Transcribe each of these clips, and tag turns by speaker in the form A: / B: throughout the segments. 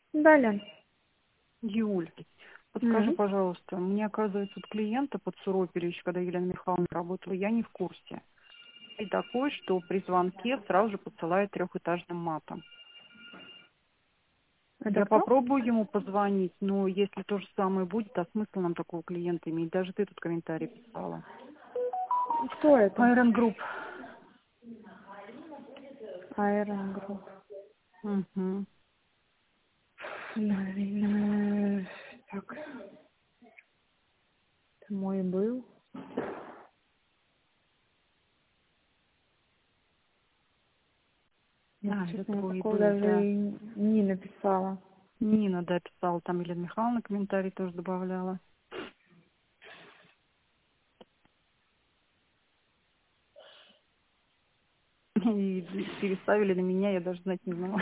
A: Да, Лен.
B: Юль, подскажи,
A: М.
B: пожалуйста, мне, оказывается, от клиента под Суропере, еще когда Елена Михайловна работала, я не в курсе. И такое, что при звонке сразу же посылает трехэтажным матом.
A: Это
B: Я
A: кто?
B: попробую ему позвонить, но если то же самое будет, а смысл нам такого клиента иметь? Даже ты тут комментарий писала.
A: Кто это?
B: Iron Group.
A: Аэрогрупп.
B: Угу.
A: Наверное, так, это мой был. Я,
B: Это
A: честно, я
B: твой
A: такого
B: был,
A: даже
B: да.
A: и не написала.
B: Нина, да, писала, там Елена Михайловна комментарий тоже добавляла. И переставили на меня, я даже знать не знала.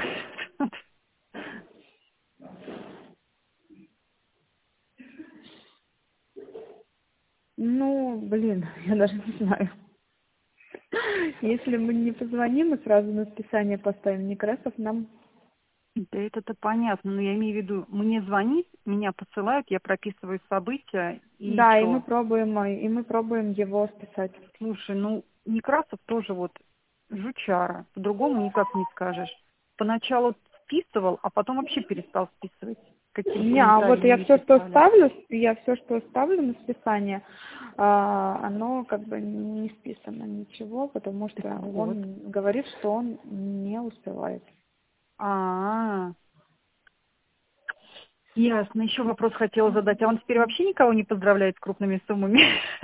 A: Ну, блин, я даже не знаю. Если мы не позвоним и сразу на списание поставим Некрасов, нам...
B: Да это-то понятно, но я имею в виду, мне звонить, меня посылают, я прописываю события, и
A: Да,
B: что?
A: и мы пробуем его списать.
B: Слушай, ну, Некрасов тоже вот жучара, по-другому никак не скажешь. Поначалу списывал, а потом вообще перестал списывать. Какие бы
A: Не, а
B: комментарии
A: вот я
B: мне не
A: все, что
B: писали.
A: ставлю, на списание, оно как бы не списано ничего, потому что
B: Так вот.
A: он говорит, что он не успевает.
B: А, ясно. Еще вопрос хотела задать. А он теперь вообще никого не поздравляет с крупными суммами?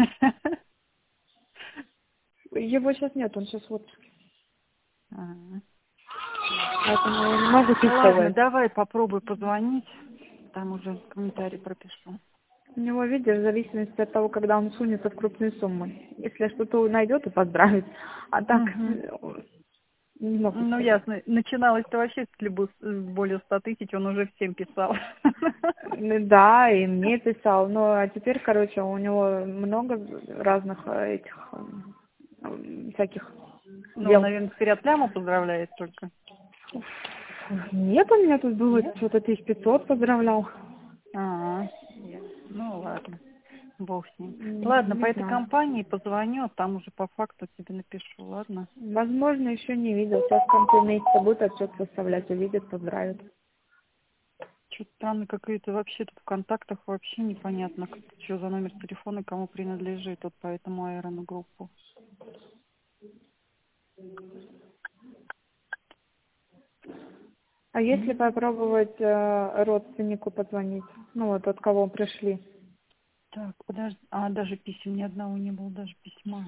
A: Его сейчас нет, он сейчас в отпуске.
B: Ага.
A: Поэтому я не могу тебе
B: Ладно,
A: сказать.
B: давай попробуй позвонить. Там уже комментарий пропишу.
A: У него, видишь, в зависимости от того, когда он сунется в крупные суммы. Если что-то найдет и поздравит. А так,
B: Угу.
A: не могу
B: Ну,
A: сказать.
B: ясно. Начиналось-то вообще с более 100 тысяч, он уже всем писал.
A: Да, и мне писал. Ну, а теперь, короче, у него много разных этих всяких
B: Ну,
A: дел.
B: наверное, теперь от ляма поздравляет только.
A: Нет, у меня тут было
B: Нет?
A: что-то 1500 поздравлял.
B: Ага. Ну, ладно. Бог с ним. Ладно, по
A: Не
B: этой
A: знаю.
B: компании позвоню, а там уже по факту тебе напишу, ладно?
A: Возможно, еще не видел. Сейчас в конце месяца будет отчет составлять, увидит, поздравит.
B: Что-то странно какие-то вообще тут в контактах вообще непонятно, что за номер телефона и кому принадлежит, вот по этому аэронагруппу.
A: А если попробовать родственнику позвонить? Ну, вот от кого пришли.
B: Так, подожди. Даже писем ни одного не было, даже письма.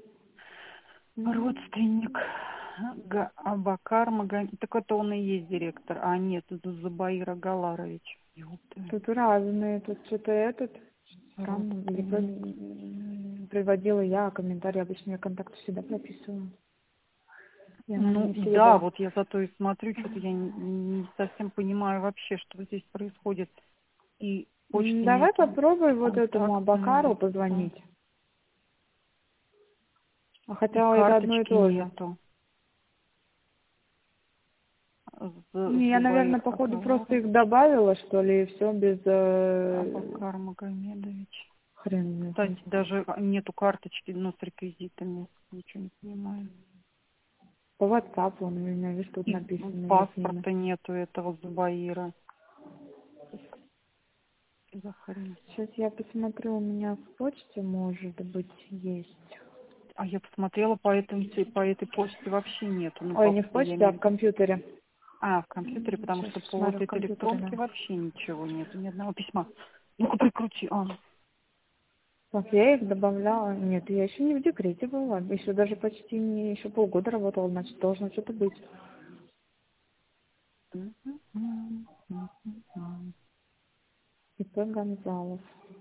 A: М,
B: Родственник Абакар Магомед. Так это он и есть директор. А нет, это Зубаира Галарович. Ёпта.
A: Тут разные. Тут что-то этот. Странно. Либо
B: Родственник.
A: приводила я, а комментарии обычно я контакты всегда прописываю. Я, наверное,
B: Ну
A: не себе
B: да,
A: даже...
B: вот я зато и смотрю, что-то я не совсем понимаю вообще, что здесь происходит. И почты
A: Давай
B: нету,
A: попробуй вот этому
B: контакты
A: Абакару
B: нету,
A: позвонить. А
B: и
A: хотя это одно и
B: карточки
A: то же.
B: нету.
A: Не, я, наверное,
B: Зубаир
A: походу просто их
B: Агаларович,
A: добавила, что ли, и все без
B: Абакар Магомедович.
A: хрен его
B: Кстати,
A: знает.
B: даже нету карточки, ну, с реквизитами. Ничего не понимаю.
A: По WhatsApp он у меня, видишь, тут
B: И
A: написано его имя.
B: паспорта нету этого Зубаира. За хрень.
A: Сейчас я посмотрю, у меня в почте, может быть, есть.
B: А я посмотрела по этой почте вообще нету. Ну,
A: Ой, не в
B: я
A: почте, а
B: имею
A: в
B: в виду.
A: компьютере.
B: В компьютере, потому
A: Сейчас
B: что по
A: смотрю
B: вот
A: в
B: этой
A: компьютере,
B: электронке
A: да.
B: вообще ничего нету, ни одного письма. Ну-ка прикрути.
A: Так, я их добавляла. Нет, я еще не в декрете была. Еще даже почти не, еще полгода работала, значит, должно что-то быть. ИП Гонзалов.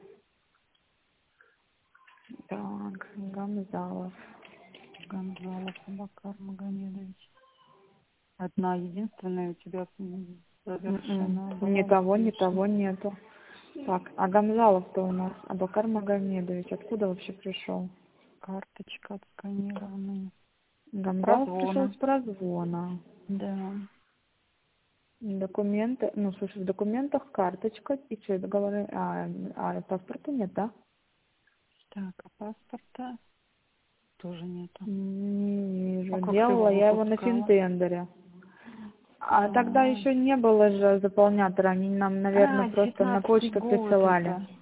A: Так, Гонзалов.
B: Гонзалов Абакар Магомедович. Одна единственная у тебя завершена
A: Ни
B: была
A: того, ни
B: успешно.
A: того нету. Так, а Гамзалов-то у нас, Абакар Магомедович, откуда вообще пришел?
B: Карточка отсканированная.
A: Гамзалов пришел
B: Прозвона.
A: с прозвона.
B: Да.
A: Документы, ну, слушай, в документах карточка, и что, договоры, паспорта нет, да?
B: Так, а паспорта тоже нету.
A: Не
B: А
A: вижу.
B: как ты
A: Делала
B: его
A: я его на
B: выпускала?
A: Финтендере. А тогда еще не было же заполнятора, они нам, наверное, просто на
B: 19-й
A: почту
B: год
A: присылали.
B: это.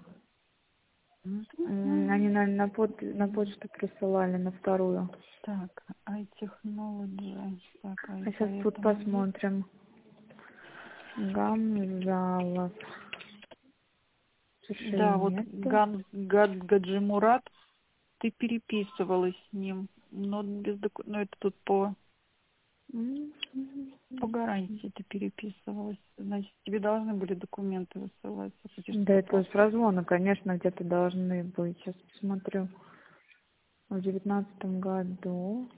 A: Они, наверное, на почту присылали, на вторую.
B: Так, iTechnology. Так, а
A: А
B: и
A: сейчас тут
B: поэтому есть.
A: посмотрим. Гамзалов. Слушай,
B: Да, вот
A: нету.
B: Гаджимурат, ты переписывалась с ним, но без но это тут по гарантии ты переписывалась. Значит, тебе должны были документы высылать,
A: Да
B: свидетельство
A: это с
B: паспорта.
A: прозвона, конечно, где-то должны быть. Сейчас посмотрю. В 19 году.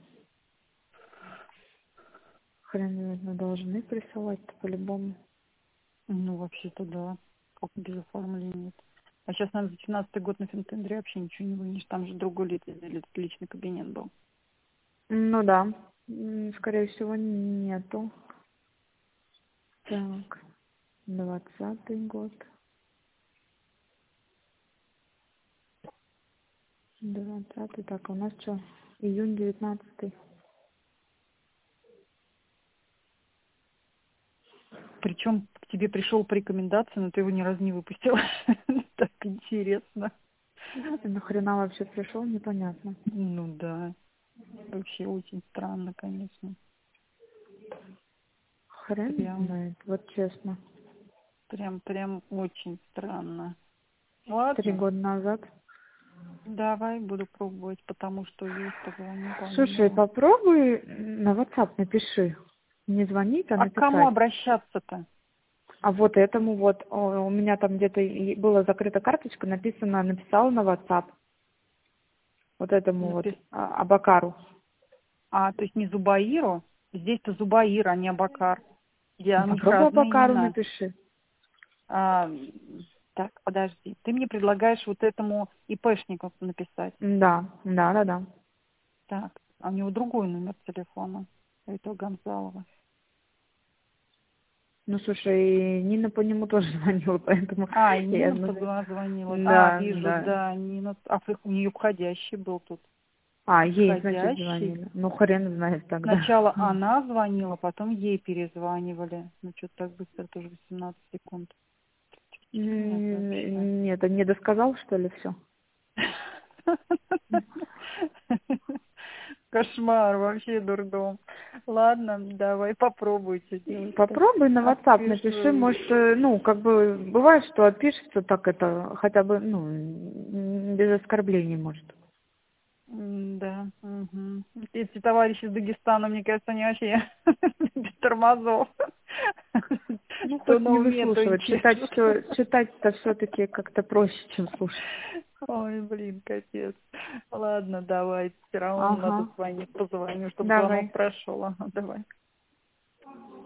A: Хрен знает, но должны присылать-то по-любому.
B: Ну, вообще-то да, как без оформления. А сейчас, наверное, за 17-й год на Финтендере вообще ничего не вынешь. Там же другой личный кабинет был.
A: Ну да. Скорее всего, нету. Так. 20 год. 20 Так, а у нас что? Июнь 19.
B: Причем к тебе пришел по рекомендации, но ты его ни разу не выпустила. Так интересно.
A: Нахрена вообще пришел, непонятно.
B: Ну да, вообще очень странно, конечно.
A: Хрен
B: Прям,
A: знает, вот честно.
B: прям очень странно.
A: 3
B: Ладно,
A: года назад.
B: давай буду пробовать, потому что есть, позвоню
A: Слушай,
B: помимо.
A: попробуй на WhatsApp напиши. Не звонить, а
B: А к кому
A: написать.
B: обращаться-то?
A: А вот этому вот, у меня там где-то была закрыта карточка, написала на WhatsApp. Вот этому вот, Абакару.
B: То есть не Зубаиру? Здесь-то Зубаир, а не Абакар.
A: Ну,
B: У них
A: попробуй
B: разные
A: Абакару
B: имена.
A: напиши.
B: А, так, подожди. Ты мне предлагаешь вот этому ИПшнику написать.
A: Да.
B: Так, а у него другой номер телефона, у этого Гонзалова.
A: Ну, слушай, Нина по нему тоже звонила, поэтому
B: И
A: я...
B: Нина позвонила. Вижу,
A: Да.
B: да, Нина. У нее входящий был тут.
A: Ей, значит,
B: Входящий.
A: звонили. Ну, хрен знает тогда.
B: Сначала она звонила, потом ей перезванивали. Ну, что-то так быстро, тоже 18 секунд. Нет вообще.
A: Нет, не досказал, что ли, все?
B: Кошмар, вообще дурдом. Ладно, давай попробуй, что делать-то.
A: Попробуй на WhatsApp напиши,
B: Отпишу.
A: может, как бы, бывает, что отпишется так это, хотя бы, без оскорблений, может.
B: Да. Угу. Эти товарищи из Дагестана, мне кажется, они вообще без тормозов.
A: Ну,
B: Что
A: хоть
B: на
A: не
B: уме, то и
A: выслушивать,
B: пишут.
A: читать-то все-таки как-то проще, чем слушать.
B: Ой, блин, капец. Ладно, давай. Все равно надо
A: Ага,
B: позвонить, чтобы
A: давай.
B: звонок прошел. Ага, давай.